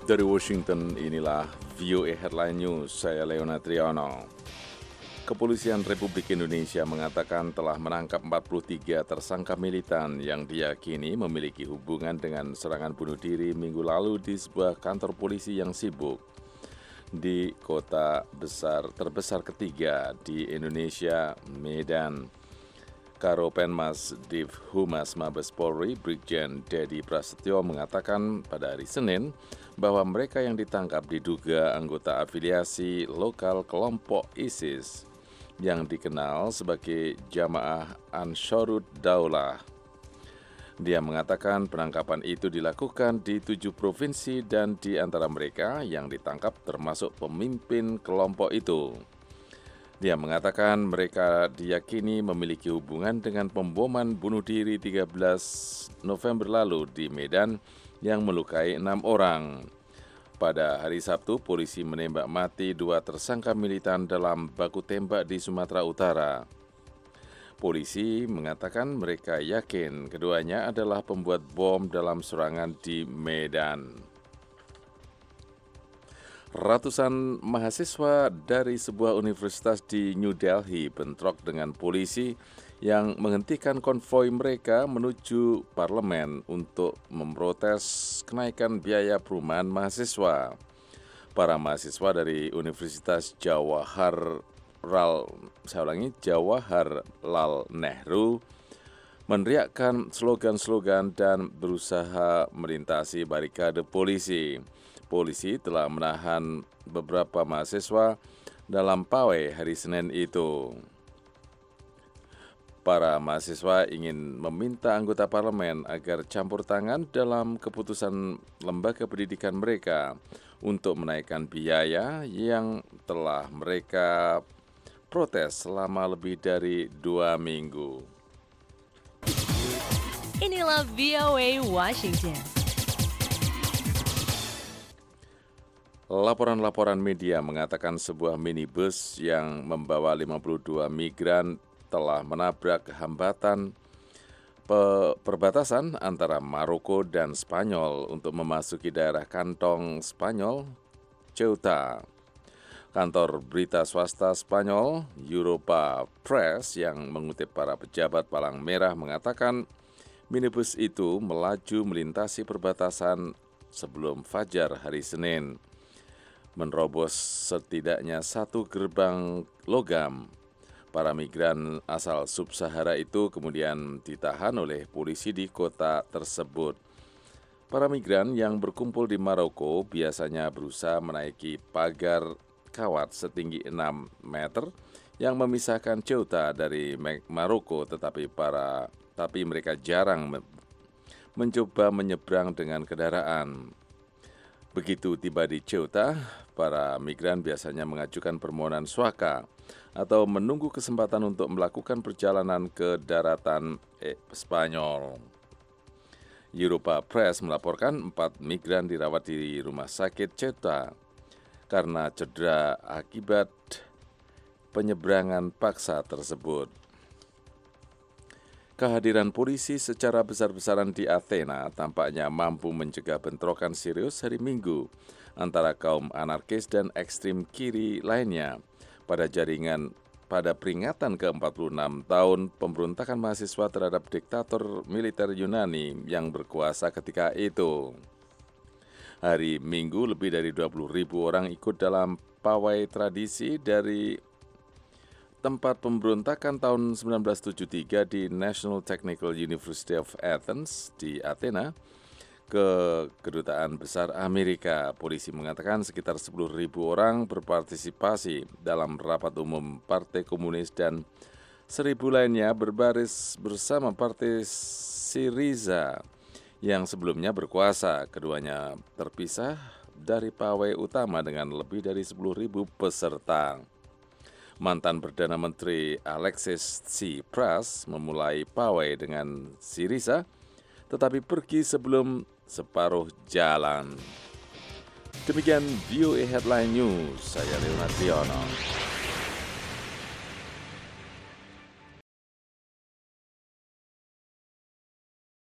Dari Washington, inilah VOA Headline News, saya Leona Triano. Kepolisian Republik Indonesia mengatakan telah menangkap 43 tersangka militan yang diyakini memiliki hubungan dengan serangan bunuh diri minggu lalu di sebuah kantor polisi yang sibuk di kota terbesar ketiga di Indonesia, Medan. Karopenmas Div Humas Mabes Polri, Brigjen Dedi Prasetyo mengatakan pada hari Senin bahwa mereka yang ditangkap diduga anggota afiliasi lokal kelompok ISIS yang dikenal sebagai Jamaah Ansharud Daulah. Dia mengatakan penangkapan itu dilakukan di 7 provinsi dan di antara mereka yang ditangkap termasuk pemimpin kelompok itu. Dia mengatakan mereka diyakini memiliki hubungan dengan pemboman bunuh diri 13 November lalu di Medan yang melukai 6 orang. Pada hari Sabtu, polisi menembak mati 2 tersangka militan dalam baku tembak di Sumatera Utara. Polisi mengatakan mereka yakin keduanya adalah pembuat bom dalam serangan di Medan. Ratusan mahasiswa dari sebuah universitas di New Delhi bentrok dengan polisi yang menghentikan konvoi mereka menuju parlemen untuk memprotes kenaikan biaya perumahan mahasiswa. Para mahasiswa dari Universitas Jawaharlal Nehru meneriakkan slogan-slogan dan berusaha melintasi barikade polisi. Polisi telah menahan beberapa mahasiswa dalam pawai hari Senin itu. Para mahasiswa ingin meminta anggota parlemen agar campur tangan dalam keputusan lembaga pendidikan mereka untuk menaikkan biaya yang telah mereka protes selama lebih dari 2 minggu. Inilah VOA Washington. Laporan-laporan media mengatakan sebuah minibus yang membawa 52 migran telah menabrak hambatan perbatasan antara Maroko dan Spanyol untuk memasuki daerah kantong Spanyol, Ceuta. Kantor berita swasta Spanyol, Europa Press, yang mengutip para pejabat Palang Merah mengatakan minibus itu melaju melintasi perbatasan sebelum fajar hari Senin, menerobos setidaknya 1 gerbang logam. Para migran asal Sub-Sahara itu kemudian ditahan oleh polisi di kota tersebut. Para migran yang berkumpul di Maroko biasanya berusaha menaiki pagar kawat setinggi 6 meter yang memisahkan Ceuta dari Maroko, tetapi mereka jarang mencoba menyeberang dengan kendaraan. Begitu tiba di Ceuta, para migran biasanya mengajukan permohonan swaka atau menunggu kesempatan untuk melakukan perjalanan ke daratan Spanyol. Europa Press melaporkan 4 migran dirawat di rumah sakit Ceuta karena cedera akibat penyeberangan paksa tersebut. Kehadiran polisi secara besar-besaran di Athena tampaknya mampu mencegah bentrokan serius hari Minggu antara kaum anarkis dan ekstrim kiri lainnya pada peringatan ke-46 tahun pemberontakan mahasiswa terhadap diktator militer Yunani yang berkuasa ketika itu. Hari Minggu, lebih dari 20.000 orang ikut dalam pawai tradisi dari tempat pemberontakan tahun 1973 di National Technical University of Athens di Athena ke Kedutaan Besar Amerika. Polisi mengatakan sekitar 10.000 orang berpartisipasi dalam rapat umum Partai Komunis dan 1.000 lainnya berbaris bersama Partai Syriza yang sebelumnya berkuasa. Keduanya terpisah dari pawai utama dengan lebih dari 10.000 peserta. Mantan Perdana Menteri Alexis Tsipras memulai pawai dengan Syriza, tetapi pergi sebelum separuh jalan. Demikian VOA Headline News, saya Leona Triano.